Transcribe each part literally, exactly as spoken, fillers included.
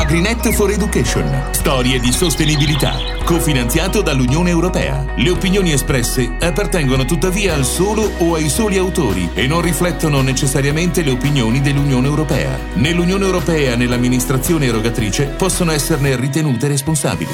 AgriNet for Education. Storie di sostenibilità. Cofinanziato dall'Unione Europea. Le opinioni espresse appartengono tuttavia al solo o ai soli autori e non riflettono necessariamente le opinioni dell'Unione Europea. Nell'Unione Europea e nell'amministrazione erogatrice possono esserne ritenute responsabili.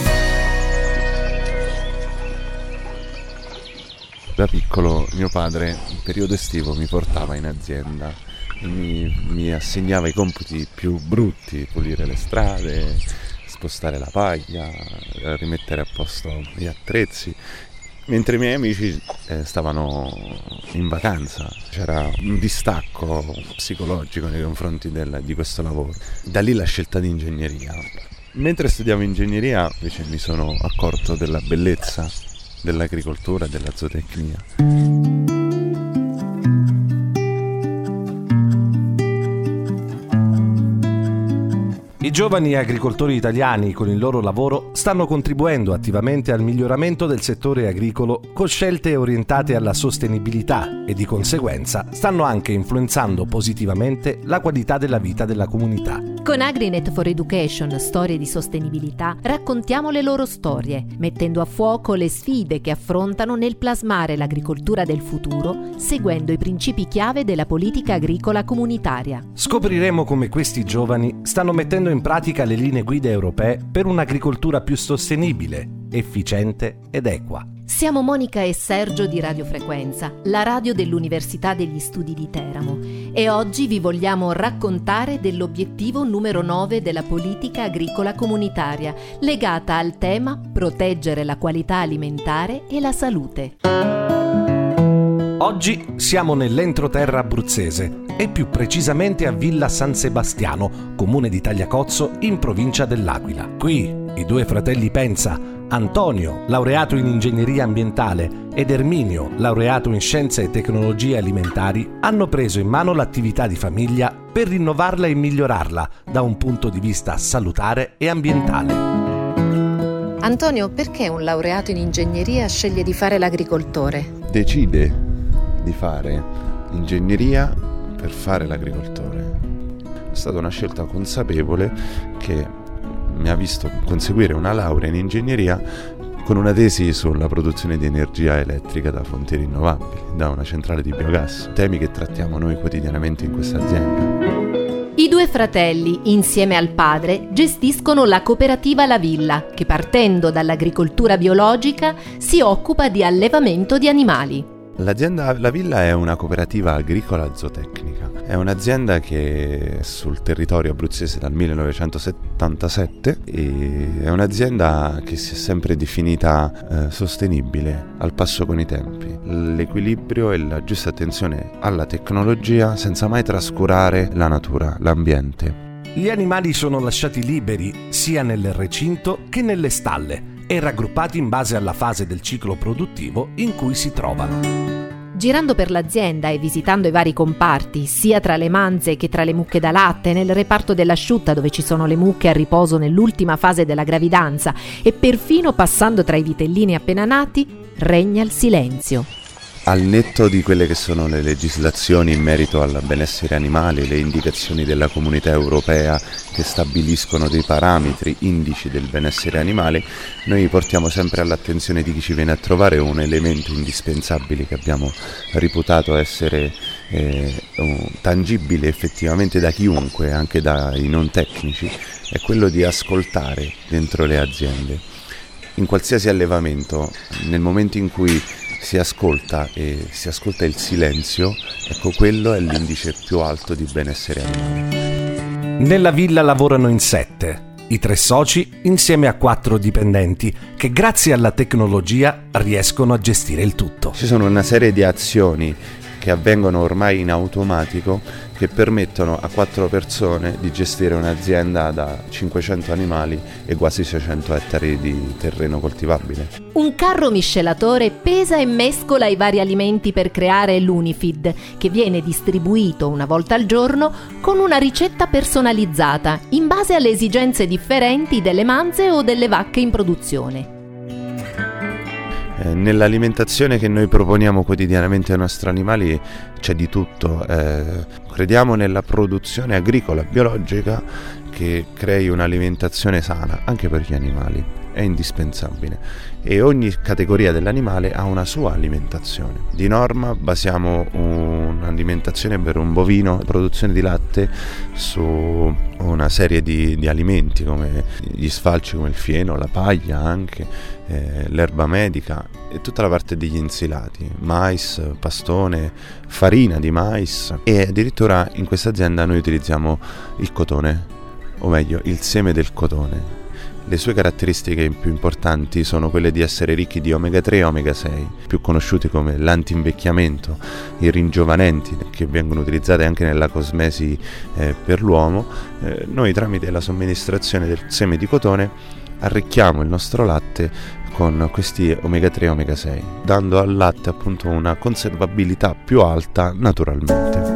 Da piccolo mio padre in periodo estivo mi portava in azienda, mi, mi assegnava i compiti più brutti: pulire le strade, spostare la paglia, rimettere a posto gli attrezzi, mentre i miei amici eh, stavano in vacanza. C'era un distacco psicologico nei confronti del, di questo lavoro. Da lì la scelta di ingegneria. Mentre studiavo ingegneria invece mi sono accorto della bellezza dell'agricoltura e della zootecnia. I giovani agricoltori italiani con il loro lavoro stanno contribuendo attivamente al miglioramento del settore agricolo con scelte orientate alla sostenibilità e di conseguenza stanno anche influenzando positivamente la qualità della vita della comunità. Con AgriNet for Education, storie di sostenibilità, raccontiamo le loro storie, mettendo a fuoco le sfide che affrontano nel plasmare l'agricoltura del futuro, seguendo i principi chiave della politica agricola comunitaria. Scopriremo come questi giovani stanno mettendo in pratica le linee guida europee per un'agricoltura più sostenibile, efficiente ed equa. Siamo Monica e Sergio di Radiofrequenza, la radio dell'Università degli Studi di Teramo, e oggi vi vogliamo raccontare dell'obiettivo numero nove della politica agricola comunitaria, legata al tema proteggere la qualità alimentare e la salute. Oggi siamo nell'entroterra abruzzese e più precisamente a Villa San Sebastiano, comune di Tagliacozzo, in provincia dell'Aquila. Qui i due fratelli Pensa, Antonio, laureato in ingegneria ambientale, ed Erminio, laureato in scienze e tecnologie alimentari, hanno preso in mano l'attività di famiglia per rinnovarla e migliorarla da un punto di vista salutare e ambientale. Antonio, perché un laureato in ingegneria sceglie di fare l'agricoltore? Decide di fare ingegneria per fare l'agricoltore. È stata una scelta consapevole che mi ha visto conseguire una laurea in ingegneria con una tesi sulla produzione di energia elettrica da fonti rinnovabili, da una centrale di biogas, temi che trattiamo noi quotidianamente in questa azienda. I due fratelli, insieme al padre, gestiscono la cooperativa La Villa, che partendo dall'agricoltura biologica si occupa di allevamento di animali. L'azienda La Villa è una cooperativa agricola zootecnica. È un'azienda che è sul territorio abruzzese dal millenovecentosettantasette e è un'azienda che si è sempre definita eh, sostenibile, al passo con i tempi. L'equilibrio e la giusta attenzione alla tecnologia senza mai trascurare la natura, l'ambiente. Gli animali sono lasciati liberi sia nel recinto che nelle stalle e raggruppati in base alla fase del ciclo produttivo in cui si trovano. Girando per l'azienda e visitando i vari comparti, sia tra le manze che tra le mucche da latte, nel reparto dell'asciutta dove ci sono le mucche a riposo nell'ultima fase della gravidanza e perfino passando tra i vitellini appena nati, regna il silenzio. Al netto di quelle che sono le legislazioni in merito al benessere animale, le indicazioni della Comunità Europea che stabiliscono dei parametri, indici del benessere animale, noi portiamo sempre all'attenzione di chi ci viene a trovare un elemento indispensabile che abbiamo reputato essere eh, tangibile effettivamente da chiunque, anche dai non tecnici, è quello di ascoltare dentro le aziende. In qualsiasi allevamento, nel momento in cui si ascolta e si ascolta il silenzio, ecco, quello è l'indice più alto di benessere animale. Nella villa lavorano in sette, i tre soci insieme a quattro dipendenti che grazie alla tecnologia riescono a gestire il tutto. Ci sono una serie di azioni che avvengono ormai in automatico che permettono a quattro persone di gestire un'azienda da cinquecento animali e quasi seicento ettari di terreno coltivabile. Un carro miscelatore pesa e mescola i vari alimenti per creare l'Unifeed, che viene distribuito una volta al giorno con una ricetta personalizzata in base alle esigenze differenti delle manze o delle vacche in produzione. Eh, nell'alimentazione che noi proponiamo quotidianamente ai nostri animali c'è di tutto. Eh, crediamo nella produzione agricola biologica che crei un'alimentazione sana anche per gli animali, è indispensabile, e ogni categoria dell'animale ha una sua alimentazione. Di norma basiamo un'alimentazione per un bovino, produzione di latte, su una serie di, di alimenti come gli sfalci, come il fieno, la paglia anche, eh, l'erba medica e tutta la parte degli insilati, mais, pastone, farina di mais, e addirittura in questa azienda noi utilizziamo il cotone, o meglio il seme del cotone. Le sue caratteristiche più importanti sono quelle di essere ricchi di omega tre e omega sei, più conosciuti come l'antinvecchiamento, i ringiovanenti, che vengono utilizzati anche nella cosmesi eh, per l'uomo. Eh, noi tramite la somministrazione del seme di cotone arricchiamo il nostro latte con questi omega tre e omega sei, dando al latte appunto una conservabilità più alta naturalmente.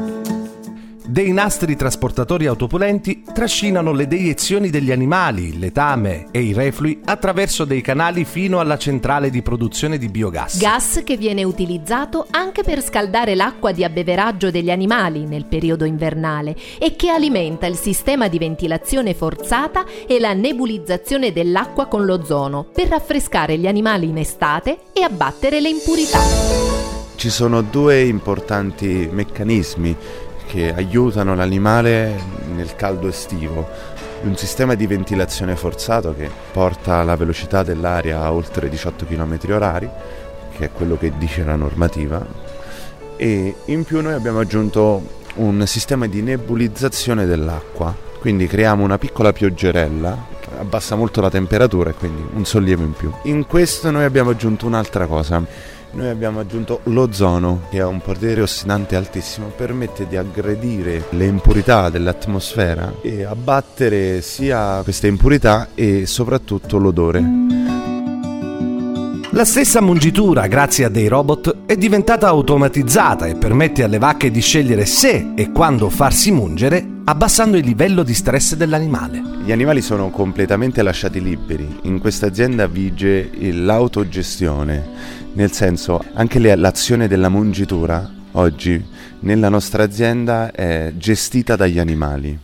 Dei nastri trasportatori autopulenti trascinano le deiezioni degli animali, il letame e i reflui attraverso dei canali fino alla centrale di produzione di biogas. Gas che viene utilizzato anche per scaldare l'acqua di abbeveraggio degli animali nel periodo invernale e che alimenta il sistema di ventilazione forzata e la nebulizzazione dell'acqua con l'ozono per raffrescare gli animali in estate e abbattere le impurità. Ci sono due importanti meccanismi che aiutano l'animale nel caldo estivo: un sistema di ventilazione forzato che porta la velocità dell'aria a oltre diciotto chilometri orari, che è quello che dice la normativa, e in più noi abbiamo aggiunto un sistema di nebulizzazione dell'acqua, quindi creiamo una piccola pioggerella, abbassa molto la temperatura e quindi un sollievo in più. In questo noi abbiamo aggiunto un'altra cosa. Noi abbiamo aggiunto l'ozono, che ha un potere ossidante altissimo, permette di aggredire le impurità dell'atmosfera e abbattere sia queste impurità e soprattutto l'odore. La stessa mungitura, grazie a dei robot, è diventata automatizzata e permette alle vacche di scegliere se e quando farsi mungere, abbassando il livello di stress dell'animale. Gli animali sono completamente lasciati liberi. In questa azienda vige l'autogestione, nel senso anche le, l'azione della mungitura oggi nella nostra azienda è gestita dagli animali.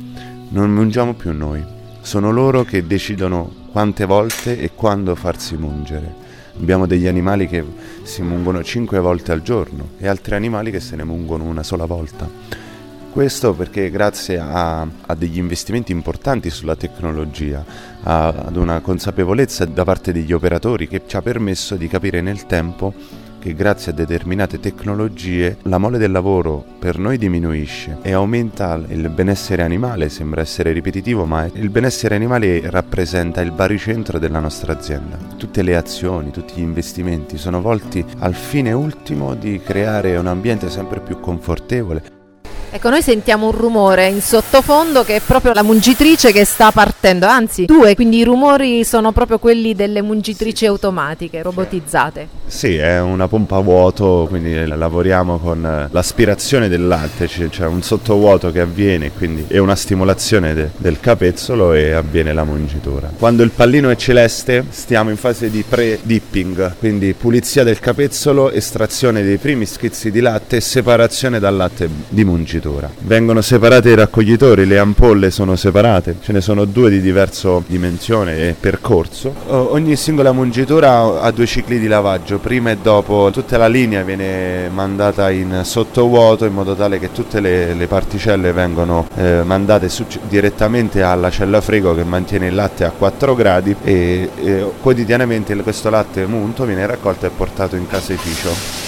Non mungiamo più noi, sono loro che decidono quante volte e quando farsi mungere. Abbiamo degli animali che si mungono cinque volte al giorno e altri animali che se ne mungono una sola volta. Questo perché grazie a, a degli investimenti importanti sulla tecnologia, a, ad una consapevolezza da parte degli operatori che ci ha permesso di capire nel tempo che grazie a determinate tecnologie la mole del lavoro per noi diminuisce e aumenta il benessere animale. Sembra essere ripetitivo, ma il benessere animale rappresenta il baricentro della nostra azienda. Tutte le azioni, tutti gli investimenti sono volti al fine ultimo di creare un ambiente sempre più confortevole. Ecco, noi sentiamo un rumore in sottofondo che è proprio la mungitrice che sta partendo, anzi due, quindi i rumori sono proprio quelli delle mungitrici sì. automatiche, robotizzate. Sì, è una pompa a vuoto, quindi lavoriamo con l'aspirazione del latte, c'è un sottovuoto che avviene, quindi è una stimolazione de- del capezzolo e avviene la mungitura. Quando il pallino è celeste stiamo in fase di pre-dipping, quindi pulizia del capezzolo, estrazione dei primi schizzi di latte e separazione dal latte di mungitura. Vengono separati i raccoglitori, le ampolle sono separate, ce ne sono due di diverso dimensione e percorso. Ogni singola mungitura ha due cicli di lavaggio, prima e dopo. Tutta la linea viene mandata in sottovuoto in modo tale che tutte le, le particelle vengono eh, mandate su, direttamente alla cella frigo che mantiene il latte a quattro gradi e, e quotidianamente questo latte munto viene raccolto e portato in caseificio.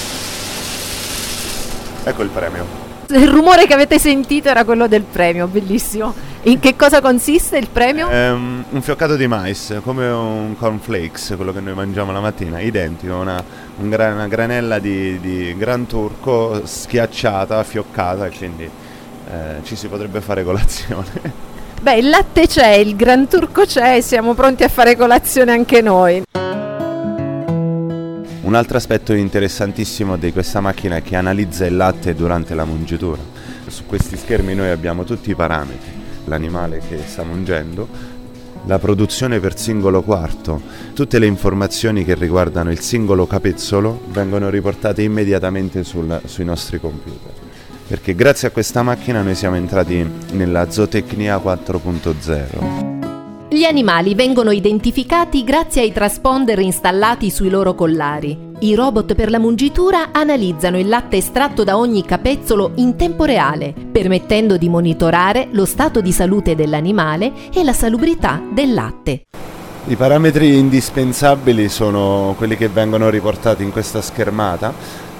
Ecco il premio. Il rumore che avete sentito era quello del premio, bellissimo. In che cosa consiste il premio? È un, un fioccato di mais, come un cornflakes, quello che noi mangiamo la mattina, identico, una, un gra, una granella di, di gran turco schiacciata, fioccata, e quindi eh, ci si potrebbe fare colazione. Beh, il latte c'è, il gran turco c'è e siamo pronti a fare colazione anche noi. Un altro aspetto interessantissimo di questa macchina è che analizza il latte durante la mungitura. Su questi schermi noi abbiamo tutti i parametri, l'animale che sta mungendo, la produzione per singolo quarto, tutte le informazioni che riguardano il singolo capezzolo vengono riportate immediatamente sul, sui nostri computer. perché grazie a questa macchina noi siamo entrati nella zootecnia quattro punto zero. Gli animali vengono identificati grazie ai transponder installati sui loro collari. I robot per la mungitura analizzano il latte estratto da ogni capezzolo in tempo reale, permettendo di monitorare lo stato di salute dell'animale e la salubrità del latte. I parametri indispensabili sono quelli che vengono riportati in questa schermata.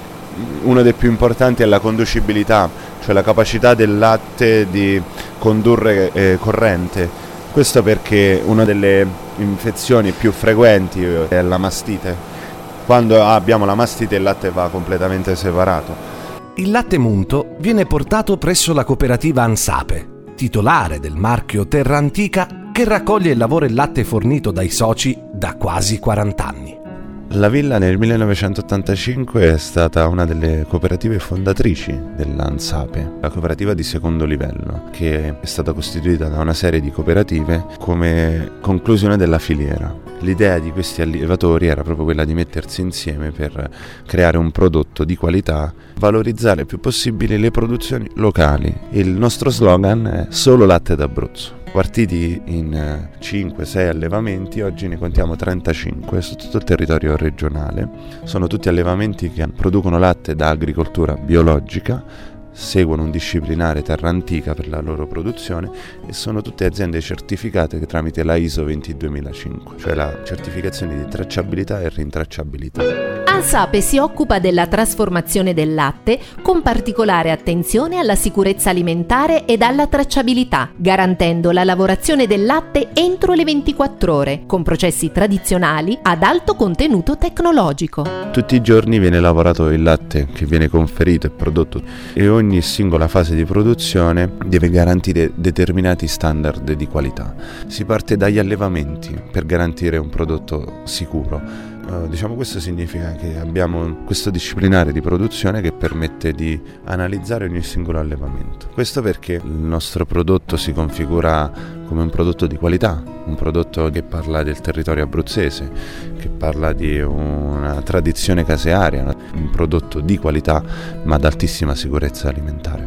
Uno dei più importanti è la conducibilità, cioè la capacità del latte di condurre eh, corrente. Questo perché una delle infezioni più frequenti è la mastite. Quando abbiamo la mastite il latte va completamente separato. Il latte munto viene portato presso la cooperativa Ansape, titolare del marchio Terra Antica, che raccoglie e lavora il latte fornito dai soci da quasi quaranta anni. La villa nel millenovecentottantacinque è stata una delle cooperative fondatrici dell'Ansape, la cooperativa di secondo livello, che è stata costituita da una serie di cooperative come conclusione della filiera. L'idea di questi allevatori era proprio quella di mettersi insieme per creare un prodotto di qualità, valorizzare il più possibile le produzioni locali. Il nostro slogan è solo latte d'Abruzzo. Partiti in cinque sei allevamenti, oggi ne contiamo trentacinque su tutto il territorio regionale. Sono tutti allevamenti che producono latte da agricoltura biologica, seguono un disciplinare Terra Antica per la loro produzione e sono tutte aziende certificate che tramite la I S O ventiduemilacinque, cioè la certificazione di tracciabilità e rintracciabilità. Ansape si occupa della trasformazione del latte con particolare attenzione alla sicurezza alimentare ed alla tracciabilità, garantendo la lavorazione del latte entro le ventiquattro ore, con processi tradizionali ad alto contenuto tecnologico. Tutti i giorni viene lavorato il latte che viene conferito e prodotto e ogni singola fase di produzione deve garantire determinati standard di qualità. Si parte dagli allevamenti per garantire un prodotto sicuro. Uh, diciamo questo significa che abbiamo questo disciplinare di produzione che permette di analizzare ogni singolo allevamento. Questo perché il nostro prodotto si configura come un prodotto di qualità, un prodotto che parla del territorio abruzzese, che parla di una tradizione casearia, un prodotto di qualità ma ad altissima sicurezza alimentare.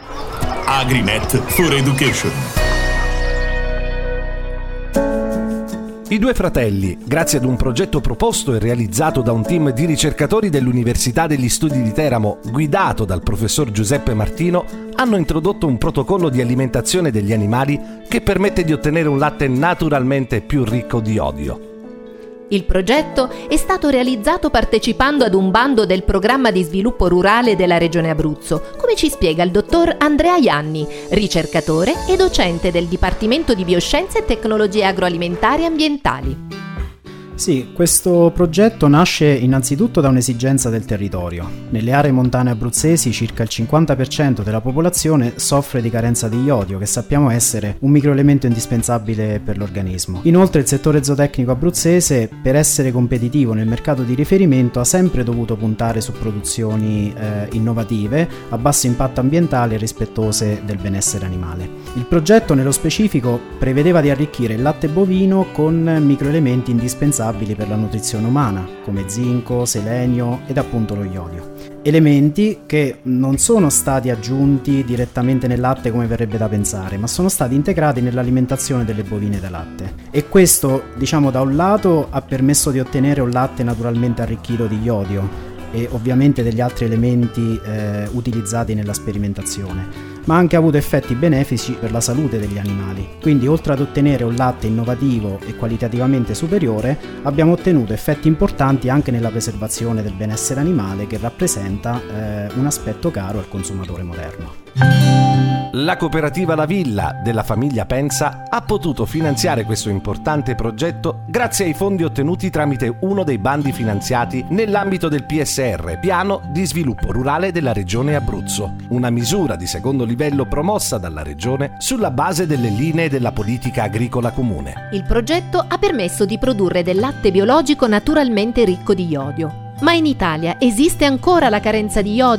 Agrinet for Education. I due fratelli, grazie ad un progetto proposto e realizzato da un team di ricercatori dell'Università degli Studi di Teramo, guidato dal professor Giuseppe Martino, hanno introdotto un protocollo di alimentazione degli animali che permette di ottenere un latte naturalmente più ricco di iodio. Il progetto è stato realizzato partecipando ad un bando del programma di sviluppo rurale della Regione Abruzzo, come ci spiega il dottor Andrea Ianni, ricercatore e docente del Dipartimento di Bioscienze e Tecnologie Agroalimentari e Ambientali. Sì, questo progetto nasce innanzitutto da un'esigenza del territorio. Nelle aree montane abruzzesi circa il cinquanta per cento della popolazione soffre di carenza di iodio, che sappiamo essere un microelemento indispensabile per l'organismo. Inoltre il settore zootecnico abruzzese, per essere competitivo nel mercato di riferimento, ha sempre dovuto puntare su produzioni eh, innovative, a basso impatto ambientale e rispettose del benessere animale. Il progetto nello specifico prevedeva di arricchire il latte bovino con microelementi indispensabili per la nutrizione umana, come zinco, selenio ed appunto lo iodio. Elementi che non sono stati aggiunti direttamente nel latte come verrebbe da pensare, ma sono stati integrati nell'alimentazione delle bovine da latte. E questo, diciamo, da un lato ha permesso di ottenere un latte naturalmente arricchito di iodio e ovviamente degli altri elementi eh, utilizzati nella sperimentazione, ma ha anche avuto effetti benefici per la salute degli animali. Quindi, oltre ad ottenere un latte innovativo e qualitativamente superiore, abbiamo ottenuto effetti importanti anche nella preservazione del benessere animale, che rappresenta eh, un aspetto caro al consumatore moderno. La cooperativa La Villa della famiglia Pensa ha potuto finanziare questo importante progetto grazie ai fondi ottenuti tramite uno dei bandi finanziati nell'ambito del P S R, Piano di Sviluppo Rurale della Regione Abruzzo, una misura di secondo livello promossa dalla Regione sulla base delle linee della politica agricola comune. Il progetto ha permesso di produrre del latte biologico naturalmente ricco di iodio. Ma in Italia esiste ancora la carenza di iodio?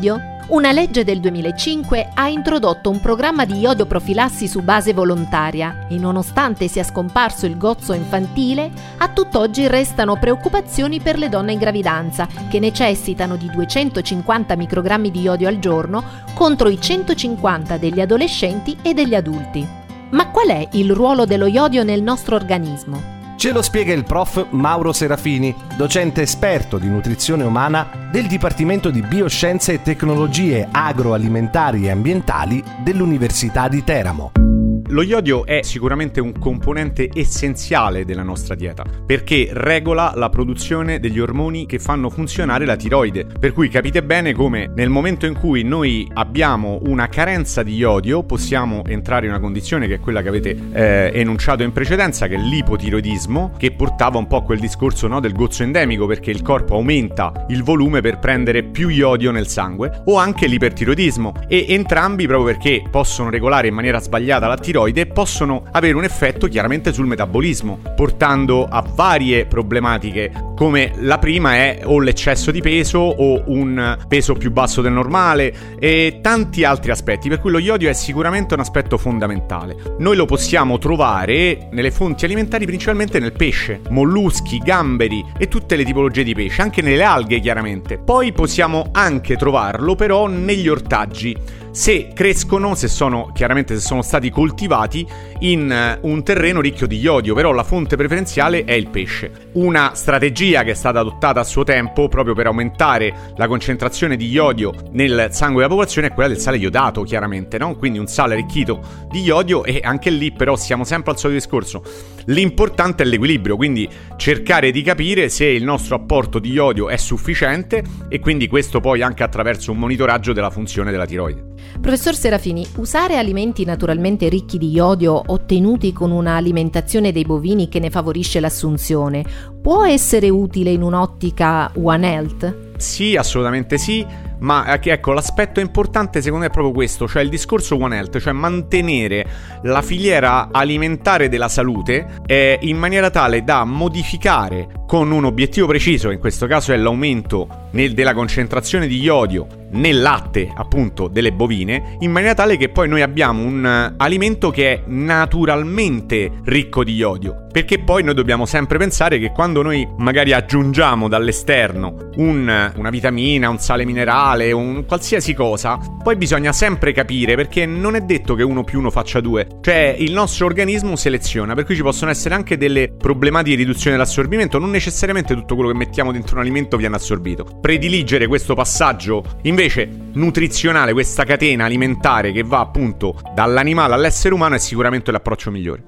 Una legge del duemilacinque ha introdotto un programma di iodoprofilassi su base volontaria e nonostante sia scomparso il gozzo infantile, a tutt'oggi restano preoccupazioni per le donne in gravidanza che necessitano di duecentocinquanta microgrammi di iodio al giorno contro i centocinquanta degli adolescenti e degli adulti. Ma qual è il ruolo dello iodio nel nostro organismo? Ce lo spiega il prof Mauro Serafini, docente esperto di nutrizione umana del Dipartimento di Bioscienze e Tecnologie Agroalimentari e Ambientali dell'Università di Teramo. Lo iodio è sicuramente un componente essenziale della nostra dieta perché regola la produzione degli ormoni che fanno funzionare la tiroide, per cui capite bene come nel momento in cui noi abbiamo una carenza di iodio possiamo entrare in una condizione che è quella che avete eh, enunciato in precedenza, che è l'ipotiroidismo, che portava un po' a quel discorso, no, del gozzo endemico, perché il corpo aumenta il volume per prendere più iodio nel sangue, o anche l'ipertiroidismo, e entrambi proprio perché possono regolare in maniera sbagliata la tiroide possono avere un effetto chiaramente sul metabolismo, portando a varie problematiche, come la prima è o l'eccesso di peso o un peso più basso del normale e tanti altri aspetti, per cui lo iodio è sicuramente un aspetto fondamentale. Noi lo possiamo trovare nelle fonti alimentari, principalmente nel pesce, molluschi, gamberi e tutte le tipologie di pesce, anche nelle alghe chiaramente. Poi possiamo anche trovarlo però negli ortaggi, se crescono, se sono chiaramente se sono stati coltivati in un terreno ricchio di iodio, però la fonte preferenziale è il pesce. Una strategia che è stata adottata a suo tempo proprio per aumentare la concentrazione di iodio nel sangue della popolazione è quella del sale iodato, chiaramente, no? Quindi un sale arricchito di iodio, e anche lì però siamo sempre al solito discorso. L'importante è l'equilibrio, quindi cercare di capire se il nostro apporto di iodio è sufficiente, e quindi questo poi anche attraverso un monitoraggio della funzione della tiroide. Professor Serafini, usare alimenti naturalmente ricchi di iodio ottenuti con una alimentazione dei bovini che ne favorisce l'assunzione può essere utile in un'ottica One Health? Sì, assolutamente sì, ma ecco, l'aspetto importante secondo me è proprio questo, cioè il discorso One Health, cioè mantenere la filiera alimentare della salute eh, in maniera tale da modificare con un obiettivo preciso, in questo caso è l'aumento nel, della concentrazione di iodio nel latte appunto delle bovine, in maniera tale che poi noi abbiamo un uh, alimento che è naturalmente ricco di iodio, perché poi noi dobbiamo sempre pensare che quando noi magari aggiungiamo dall'esterno un, una vitamina, un sale minerale, un qualsiasi cosa, poi bisogna sempre capire, perché non è detto che uno più uno faccia due, cioè il nostro organismo seleziona, per cui ci possono essere anche delle problematiche di riduzione dell'assorbimento, non necessariamente tutto quello che mettiamo dentro un alimento viene assorbito. Prediligere questo passaggio invece nutrizionale, questa catena alimentare che va appunto dall'animale all'essere umano, è sicuramente l'approccio migliore.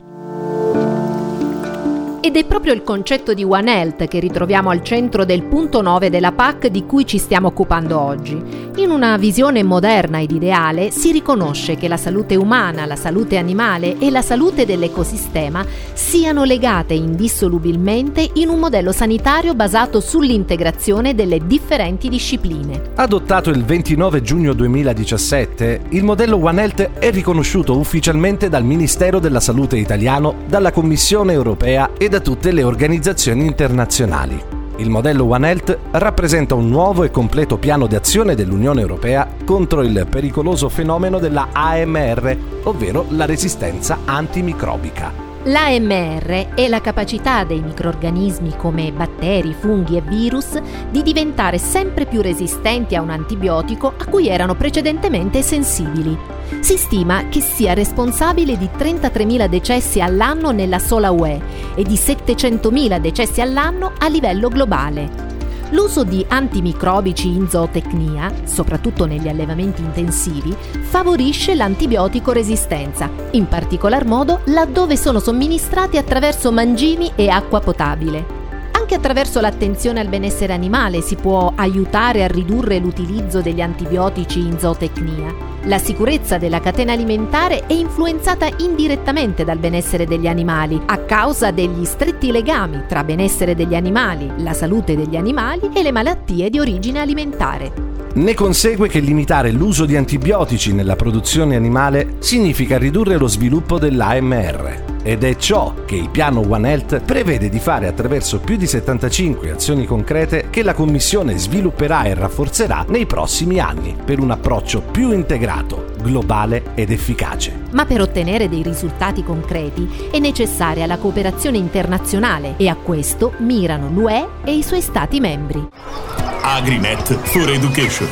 Ed è proprio il concetto di One Health che ritroviamo al centro del punto nove della P A C di cui ci stiamo occupando oggi. In una visione moderna ed ideale si riconosce che la salute umana, la salute animale e la salute dell'ecosistema siano legate indissolubilmente in un modello sanitario basato sull'integrazione delle differenti discipline. Adottato il ventinove giugno duemiladiciassette, il modello One Health è riconosciuto ufficialmente dal Ministero della Salute italiano, dalla Commissione europea e da tutte le organizzazioni internazionali. Il modello One Health rappresenta un nuovo e completo piano di azione dell'Unione Europea contro il pericoloso fenomeno della A M R, ovvero la resistenza antimicrobica. L'A M R è la capacità dei microrganismi come batteri, funghi e virus di diventare sempre più resistenti a un antibiotico a cui erano precedentemente sensibili. Si stima che sia responsabile di trentatremila decessi all'anno nella sola U E e di settecentomila decessi all'anno a livello globale. L'uso di antimicrobici in zootecnia, soprattutto negli allevamenti intensivi, favorisce l'antibiotico resistenza, in particolar modo laddove sono somministrati attraverso mangimi e acqua potabile. Anche attraverso l'attenzione al benessere animale si può aiutare a ridurre l'utilizzo degli antibiotici in zootecnia. La sicurezza della catena alimentare è influenzata indirettamente dal benessere degli animali, a causa degli stretti legami tra benessere degli animali, la salute degli animali e le malattie di origine alimentare. Ne consegue che limitare l'uso di antibiotici nella produzione animale significa ridurre lo sviluppo dell'A M R. Ed è ciò che il piano One Health prevede di fare attraverso più di settantacinque azioni concrete che la Commissione svilupperà e rafforzerà nei prossimi anni per un approccio più integrato, globale ed efficace. Ma per ottenere dei risultati concreti è necessaria la cooperazione internazionale e a questo mirano l'U E e i suoi Stati membri. Agrinet for Education.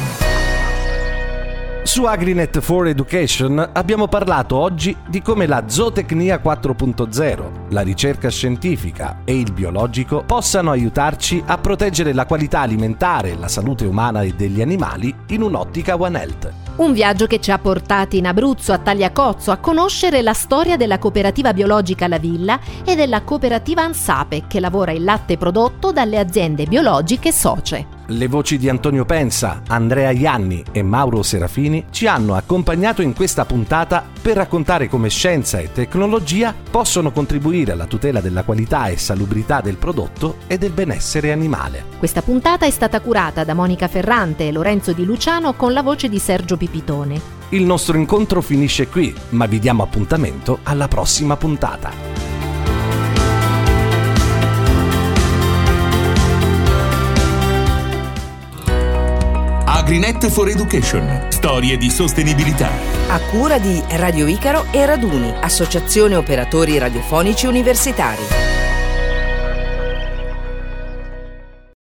Su Agrinet for Education abbiamo parlato oggi di come la zootecnia quattro punto zero, la ricerca scientifica e il biologico possano aiutarci a proteggere la qualità alimentare e la salute umana e degli animali in un'ottica One Health. Un viaggio che ci ha portati in Abruzzo, a Tagliacozzo, a conoscere la storia della cooperativa biologica La Villa e della cooperativa Ansape, che lavora il latte prodotto dalle aziende biologiche socie. Le voci di Antonio Pensa, Andrea Ianni e Mauro Serafini ci hanno accompagnato in questa puntata per raccontare come scienza e tecnologia possono contribuire alla tutela della qualità e salubrità del prodotto e del benessere animale. Questa puntata è stata curata da Monica Ferrante e Lorenzo Di Luciano con la voce di Sergio Pipitone. Il nostro incontro finisce qui, ma vi diamo appuntamento alla prossima puntata. Agrinet for Education. Storie di sostenibilità. A cura di Radio Icaro e Raduni, Associazione Operatori Radiofonici Universitari.